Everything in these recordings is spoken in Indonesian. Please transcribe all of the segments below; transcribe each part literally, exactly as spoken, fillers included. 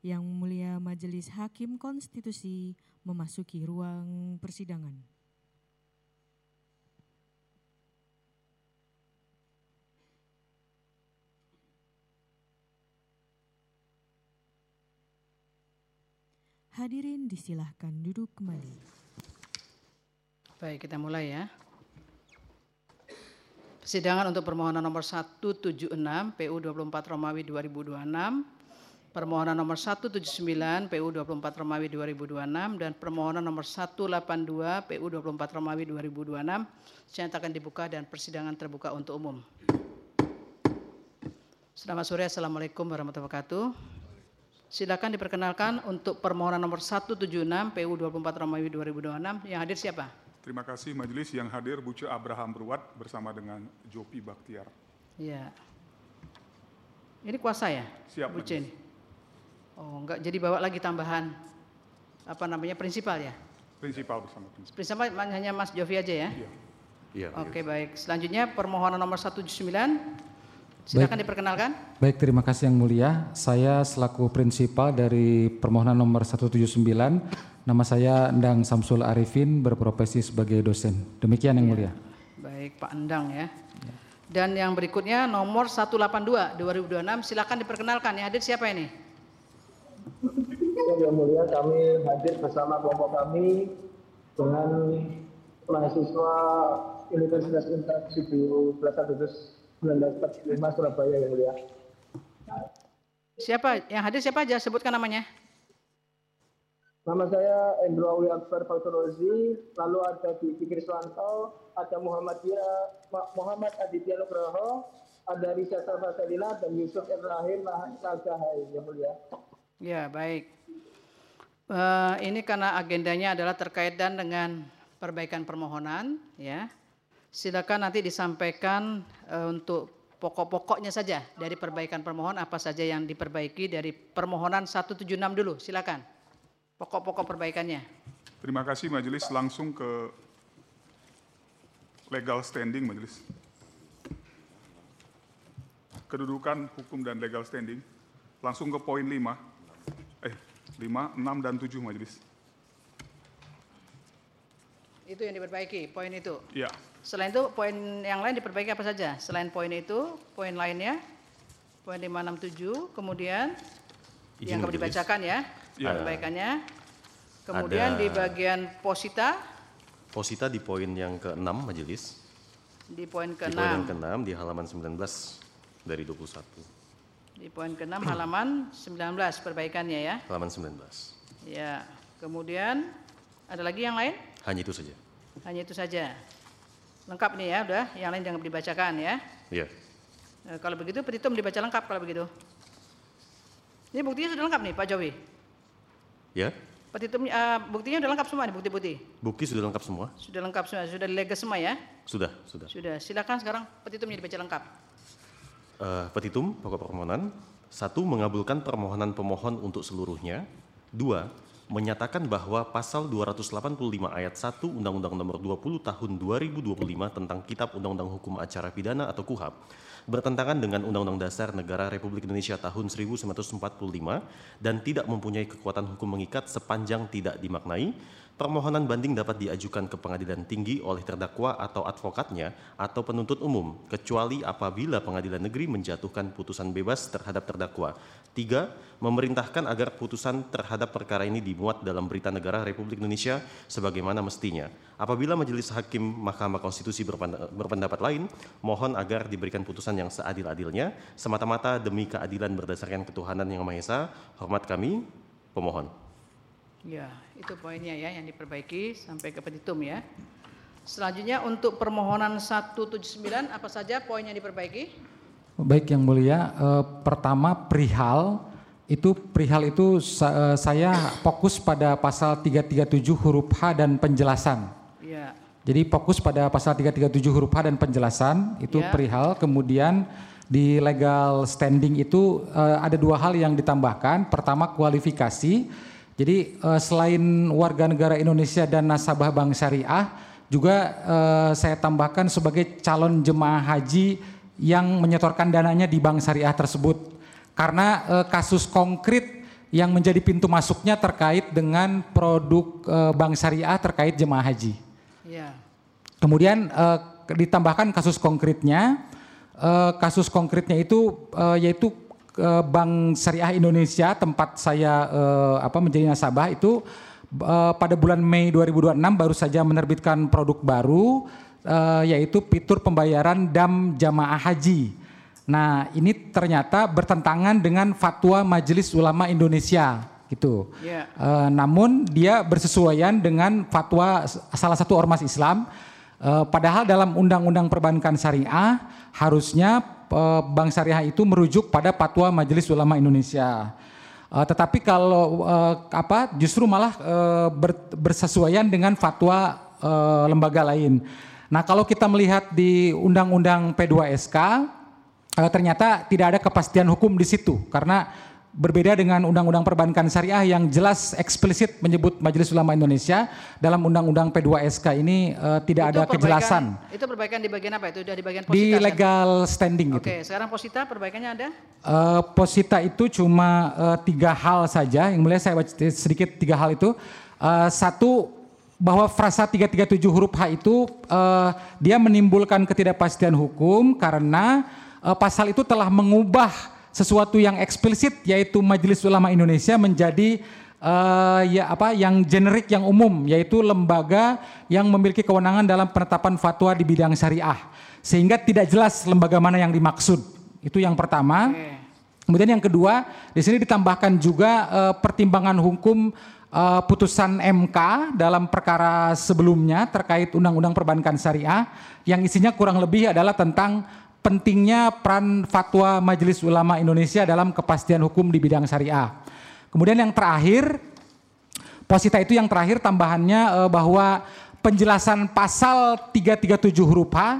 Yang Mulia Majelis Hakim Konstitusi memasuki ruang persidangan. Hadirin disilahkan duduk kembali. Baik, kita mulai ya. Persidangan untuk permohonan nomor seratus tujuh puluh enam P U dua puluh empat Romawi dua ribu dua puluh enam, permohonan nomor seratus tujuh puluh sembilan P U dua puluh empat Romawi dua ribu dua puluh enam, dan permohonan nomor seratus delapan puluh dua P U dua puluh empat Romawi dua ribu dua puluh enam dinyatakan dibuka dan persidangan terbuka untuk umum. Selamat sore, Assalamualaikum warahmatullahi wabarakatuh. Silakan diperkenalkan untuk permohonan nomor seratus tujuh puluh enam P U dua puluh empat Romawi dua ribu dua puluh enam. Yang hadir siapa? Terima kasih majelis. Yang hadir Buce Abraham Berwat bersama dengan Jopi Baktiar. Iya. Ini kuasa ya? Siap. Buce ini. Oh, enggak, jadi bawa lagi tambahan apa namanya prinsipal ya? Prinsipal bersama prinsipal. Prinsipal hanya Mas Jovi aja ya? Iya. Iya. Oke, baik. Selanjutnya permohonan nomor seratus tujuh puluh sembilan. Silakan Baik. diperkenalkan. Baik, terima kasih Yang Mulia. Saya selaku prinsipal dari permohonan nomor seratus tujuh puluh sembilan. Nama saya Endang Samsul Arifin, berprofesi sebagai dosen. Demikian Yang Ya. Mulia. Baik, Pak Endang ya. Dan yang berikutnya nomor seratus delapan puluh dua dua ribu dua puluh enam. Silakan diperkenalkan. Yang hadir siapa ini? Yang Mulia, kami hadir bersama kelompok kami dengan mahasiswa Universitas Unpad tujuh belas Agustus seribu sembilan ratus empat puluh lima Surabaya, Yang Mulia. Siapa? Yang hadir siapa aja? Sebutkan namanya. Nama saya Endro Awi Akbar Fakturozi, lalu ada Diki Kriswanto, ada Muhammadiyah, Muhammad Aditya Nugroho, ada Risa Salvasalina, dan Yusuf Ibrahim Nagahai, Yang Mulia. Ya, baik. Uh, ini karena agendanya adalah terkait dan dengan perbaikan permohonan, ya. Silakan nanti disampaikan uh, untuk pokok-pokoknya saja dari perbaikan permohonan, apa saja yang diperbaiki dari permohonan seratus tujuh puluh enam dulu, silakan. Pokok-pokok perbaikannya. Terima kasih majelis. Langsung ke legal standing majelis. Kedudukan hukum dan legal standing. Langsung ke poin lima. Eh, lima, enam, dan tujuh majelis. Itu yang diperbaiki, poin itu. Iya. Selain itu, poin yang lain diperbaiki apa saja? Selain poin itu, poin lainnya, poin lima, enam, tujuh, kemudian Izin yang akan dibacakan ya, Ya. perbaikannya. Kemudian Ada- di bagian posita, Posita di poin yang keenam majelis. di poin Di poin yang keenam, keenam di halaman sembilan belas dari dua puluh satu. di poin keenam halaman sembilan belas perbaikannya ya. Halaman sembilan belas. Ya, kemudian ada lagi yang lain? Hanya itu saja. Hanya itu saja. Lengkap nih ya, udah. Yang lain jangan dibacakan ya. Iya. Nah, kalau begitu petitum dibaca lengkap kalau begitu. Ini buktinya sudah lengkap nih Pak Jowi. Ya. Petitum uh, buktinya sudah lengkap semua nih, bukti-bukti. Bukti sudah lengkap semua? Sudah lengkap semua, sudah dileges semua ya. Sudah, sudah. Sudah. Silakan sekarang petitumnya dibaca lengkap. Uh, petitum pokok permohonan. Satu, mengabulkan permohonan pemohon untuk seluruhnya. Dua, menyatakan bahwa pasal dua ratus delapan puluh lima ayat satu Undang-Undang Nomor dua puluh Tahun dua ribu dua puluh lima tentang Kitab Undang-Undang Hukum Acara Pidana atau Kuhap bertentangan dengan Undang-Undang Dasar Negara Republik Indonesia tahun seribu sembilan ratus empat puluh lima dan tidak mempunyai kekuatan hukum mengikat sepanjang tidak dimaknai. Permohonan banding dapat diajukan ke pengadilan tinggi oleh terdakwa atau advokatnya atau penuntut umum, kecuali apabila pengadilan negeri menjatuhkan putusan bebas terhadap terdakwa. Tiga, memerintahkan agar putusan terhadap perkara ini dimuat dalam Berita Negara Republik Indonesia sebagaimana mestinya. Apabila Majelis Hakim Mahkamah Konstitusi berpendapat lain, mohon agar diberikan putusan yang seadil-adilnya, semata-mata demi keadilan berdasarkan ketuhanan Yang Maha Esa. Hormat kami, pemohon. Ya, itu poinnya ya yang diperbaiki sampai ke petitum ya. Selanjutnya untuk permohonan seratus tujuh puluh sembilan apa saja poin yang diperbaiki? Baik Yang Mulia, eh, pertama perihal itu perihal itu sa- eh, saya fokus pada pasal tiga ratus tiga puluh tujuh huruf H dan penjelasan. Ya. Jadi fokus pada pasal tiga ratus tiga puluh tujuh huruf H dan penjelasan itu Ya. perihal. Kemudian di legal standing itu eh, ada dua hal yang ditambahkan. Pertama kualifikasi. Jadi eh, selain warga negara Indonesia dan nasabah bank syariah, juga eh, saya tambahkan sebagai calon jemaah haji yang menyetorkan dananya di bank syariah tersebut. Karena eh, kasus konkret yang menjadi pintu masuknya terkait dengan produk uh, bank syariah terkait jemaah haji. Ya. Kemudian uh, ditambahkan kasus konkretnya, uh, kasus konkretnya itu uh, yaitu uh, Bank Syariah Indonesia tempat saya uh, apa menjadi nasabah itu uh, pada bulan Mei dua ribu dua puluh enam baru saja menerbitkan produk baru uh, yaitu fitur pembayaran dam jamaah haji. Nah, ini ternyata bertentangan dengan fatwa Majelis Ulama Indonesia, gitu. Yeah. Uh, namun dia bersesuaian dengan fatwa salah satu ormas Islam. Uh, padahal dalam Undang-Undang Perbankan Syariah harusnya uh, bank syariah itu merujuk pada fatwa Majelis Ulama Indonesia. Uh, tetapi kalau uh, apa, justru malah uh, ber, bersesuaian dengan fatwa uh, lembaga lain. Nah, kalau kita melihat di Undang-Undang P dua S K. Uh, ternyata tidak ada kepastian hukum di situ karena berbeda dengan Undang-Undang Perbankan Syariah yang jelas eksplisit menyebut Majelis Ulama Indonesia, dalam Undang-Undang P dua S K ini uh, tidak itu ada kejelasan. Itu perbaikan di bagian apa? Itu sudah di bagian posita? Di legal kan? standing. Oke, gitu. Sekarang posita perbaikannya ada? Uh, posita itu cuma uh, tiga hal saja, yang mulia saya baca sedikit tiga hal itu. Uh, satu, bahwa frasa tiga tiga tujuh huruf H itu uh, dia menimbulkan ketidakpastian hukum karena pasal itu telah mengubah sesuatu yang eksplisit yaitu Majelis Ulama Indonesia menjadi uh, ya apa yang generik yang umum yaitu lembaga yang memiliki kewenangan dalam penetapan fatwa di bidang syariah sehingga tidak jelas lembaga mana yang dimaksud. Itu yang pertama. Kemudian yang kedua, di sini ditambahkan juga uh, pertimbangan hukum uh, putusan M K dalam perkara sebelumnya terkait Undang-Undang Perbankan Syariah yang isinya kurang lebih adalah tentang pentingnya peran fatwa Majelis Ulama Indonesia dalam kepastian hukum di bidang syariah. Kemudian yang terakhir, posita itu yang terakhir tambahannya bahwa penjelasan pasal tiga tiga tujuh huruf H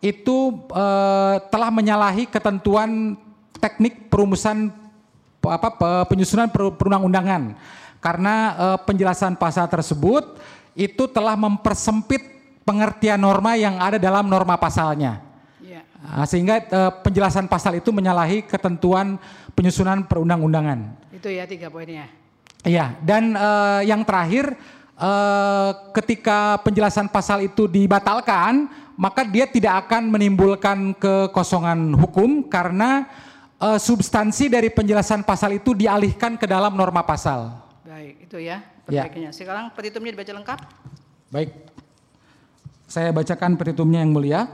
itu eh, telah menyalahi ketentuan teknik perumusan apa penyusunan perundang-undangan. Karena eh, penjelasan pasal tersebut itu telah mempersempit pengertian norma yang ada dalam norma pasalnya. Nah, sehingga uh, penjelasan pasal itu menyalahi ketentuan penyusunan perundang-undangan. Itu ya tiga poinnya. Iya, dan uh, yang terakhir uh, ketika penjelasan pasal itu dibatalkan, maka dia tidak akan menimbulkan kekosongan hukum karena uh, substansi dari penjelasan pasal itu dialihkan ke dalam norma pasal. Baik, itu ya perbaikannya. Ya. Sekarang petitumnya dibaca lengkap. Baik, saya bacakan petitumnya yang mulia.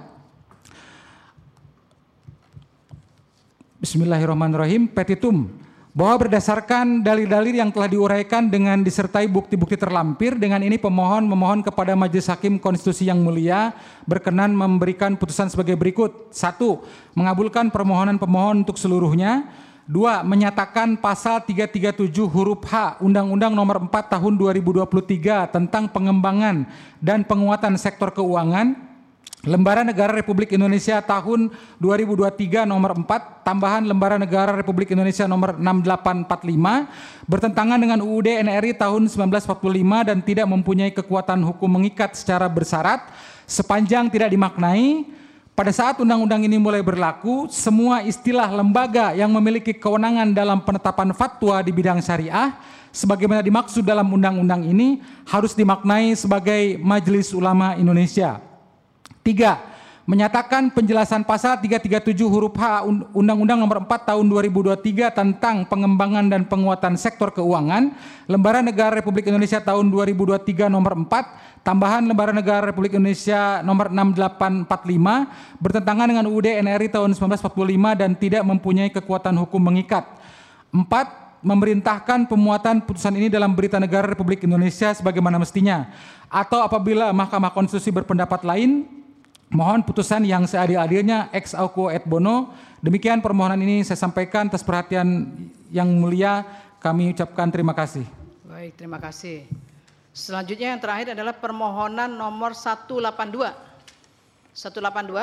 Bismillahirrahmanirrahim. Petitum, bahwa berdasarkan dalil-dalil yang telah diuraikan dengan disertai bukti-bukti terlampir, dengan ini pemohon memohon kepada Majelis Hakim Konstitusi yang mulia berkenan memberikan putusan sebagai berikut. Satu, mengabulkan permohonan pemohon untuk seluruhnya. Dua, menyatakan pasal tiga tiga tujuh huruf H Undang-Undang Nomor empat Tahun dua ribu dua puluh tiga tentang pengembangan dan penguatan sektor keuangan, Lembaran Negara Republik Indonesia tahun dua ribu dua puluh tiga nomor empat, tambahan Lembaran Negara Republik Indonesia nomor enam delapan empat lima, bertentangan dengan U U D N R I tahun seribu sembilan ratus empat puluh lima dan tidak mempunyai kekuatan hukum mengikat secara bersyarat, sepanjang tidak dimaknai. Pada saat undang-undang ini mulai berlaku, semua istilah lembaga yang memiliki kewenangan dalam penetapan fatwa di bidang syariah, sebagaimana dimaksud dalam undang-undang ini, harus dimaknai sebagai Majelis Ulama Indonesia. Tiga, menyatakan penjelasan pasal tiga tiga tujuh huruf H Undang-Undang Nomor empat Tahun dua ribu dua puluh tiga tentang pengembangan dan penguatan sektor keuangan, Lembaran Negara Republik Indonesia tahun dua ribu dua puluh tiga nomor empat, tambahan Lembaran Negara Republik Indonesia nomor enam delapan empat lima, bertentangan dengan U U D N R I tahun seribu sembilan ratus empat puluh lima dan tidak mempunyai kekuatan hukum mengikat. Empat, memerintahkan pemuatan putusan ini dalam Berita Negara Republik Indonesia sebagaimana mestinya, atau apabila Mahkamah Konstitusi berpendapat lain, mohon putusan yang seadil-adilnya ex aequo et bono. Demikian permohonan ini saya sampaikan. Atas perhatian yang mulia kami ucapkan terima kasih. Baik, terima kasih. Selanjutnya yang terakhir adalah permohonan nomor seratus delapan puluh dua. seratus delapan puluh dua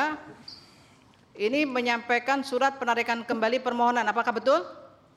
ini menyampaikan surat penarikan kembali permohonan. Apakah betul?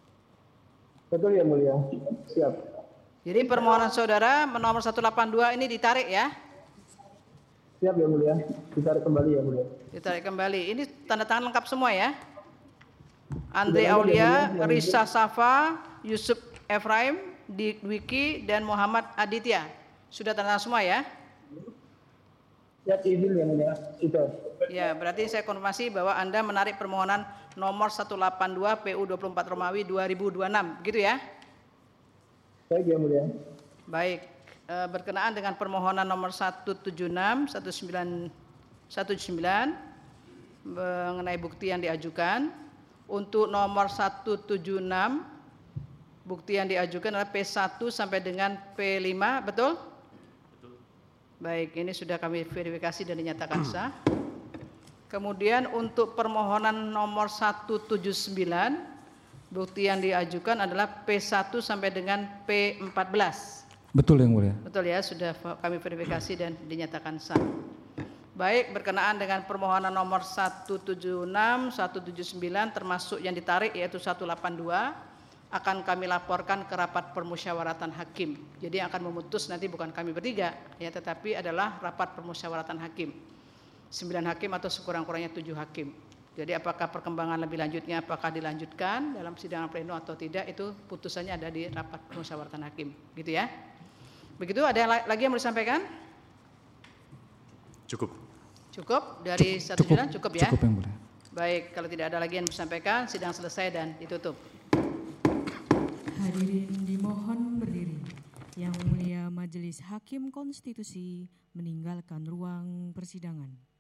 Betul ya mulia. Siap. Jadi permohonan saudara nomor seratus delapan puluh dua ini ditarik ya? Siap ya mulia, ditarik kembali ya mulia. Ditarik kembali. Ini tanda tangan lengkap semua ya. Andre Aulia, Risa Safa, Yusuf Efraim, Dwiki, dan Muhammad Aditya. Sudah tanda tangan semua ya? Ya, izin yang mulia. Itu. Ya, berarti saya konfirmasi bahwa Anda menarik permohonan nomor seratus delapan puluh dua P U dua puluh empat Romawi dua ribu dua puluh enam, gitu ya? Baik, yang mulia. Baik, eh, berkenaan dengan permohonan nomor seratus tujuh puluh enam, seratus tujuh puluh sembilan mengenai bukti yang diajukan. Untuk nomor seratus tujuh puluh enam, bukti yang diajukan adalah P satu sampai dengan P lima, betul? Betul. Baik, ini sudah kami verifikasi dan dinyatakan sah. Kemudian untuk permohonan nomor seratus tujuh puluh sembilan, bukti yang diajukan adalah P satu sampai dengan P empat belas. Betul yang mulia. Betul ya, sudah kami verifikasi dan dinyatakan sah. Baik, berkenaan dengan permohonan nomor seratus tujuh puluh enam, seratus tujuh puluh sembilan termasuk yang ditarik yaitu seratus delapan puluh dua akan kami laporkan ke rapat permusyawaratan hakim. Jadi yang akan memutus nanti bukan kami bertiga ya, tetapi adalah rapat permusyawaratan hakim. Sembilan hakim atau sekurang-kurangnya tujuh hakim. Jadi apakah perkembangan lebih lanjutnya apakah dilanjutkan dalam sidang pleno atau tidak, itu putusannya ada di rapat permusyawaratan hakim, gitu ya. Begitu, ada yang lagi yang mau disampaikan? Cukup. Cukup dari satu Cukup, bulan cukup ya. cukup yang mulia. Baik, kalau tidak ada lagi yang disampaikan, sidang selesai dan ditutup. Hadirin dimohon berdiri. Yang Mulia Majelis Hakim Konstitusi meninggalkan ruang persidangan.